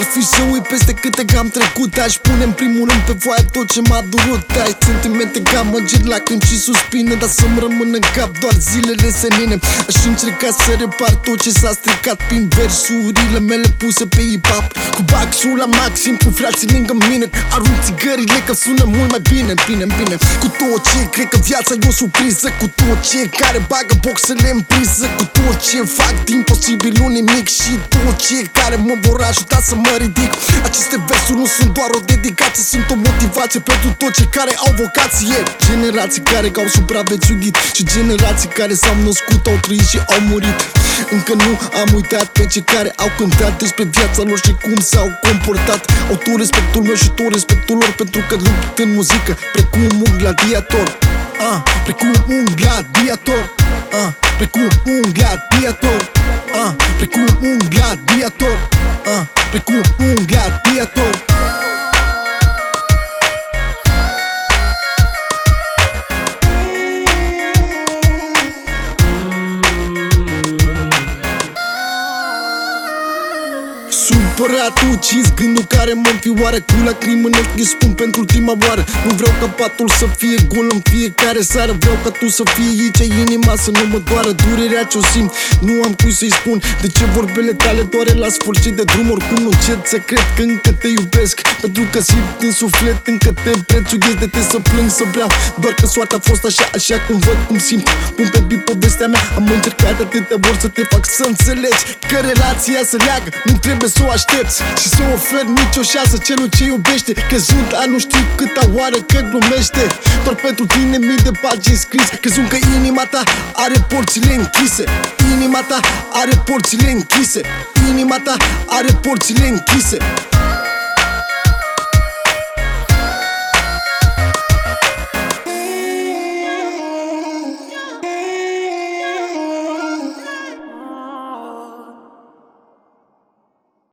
fi să uit peste câte că am trecut. Aș pune în primul rând pe foaia tot ce m-a durut. Ai sentimente ca măgeri, lacrimi și suspine, dar să-mi rămână în cap doar zilele senine. Aș încerca să repar tot ce s-a stricat prin versurile mele puse pe hip-hop. Cu baxul la maxim, cu frații lângă mine. Arunc țigările că sună mult mai bine, bine. Cu tot ce cred că viața e o surpriză, cu tot ce care bagă boxele în priză, cu tot ce fac din posibil un nimic și tot ce care mă vor ajuta să mă ridic. Aceste versuri nu sunt doar o dedicație, sunt o motivație pentru toți cei care au vocație. Generații care au supraviețuit și generații care s-au născut, au trăit și au murit. Încă nu am uitat pe cei care au cântat despre viața lor și cum s-au comportat. Au tot respectul meu și tot respectul lor, pentru că lupt în muzică precum un gladiator. Precum un gladiator. Precum un gladiator. Precum un gladiator. Precum un gladiator. Supărat, ucis, gândul care mă înfioară, cu lacrimi în ochi, îi spun pentru ultima oară. Nu vreau ca patul să fie gol în fiecare seară. Vreau ca tu să fii aici, inima să nu mă doară. Durerea ce-o simt, nu am cui să-i spun. De ce vorbele tale doare la sfârșit de drum. Oricum nu încet să cred că încă te iubesc, pentru că simt în suflet încă te prețuiesc. De te să plâng, să vreau, doar că soarta a fost așa cum văd, cum simt. Pun pe beat povestea mea, am încercat atâtea ori să te fac să înțelegi că relația se leagă, nu trebuie să o aștepți și să oferi nicio șansă celui ce iubește. Căzut a nu știu câta oară că glumește, doar pentru tine mii de pagini scris. Căzut că inima ta are porțile închise. Inima ta are porțile închise. Inima ta are porțile închise.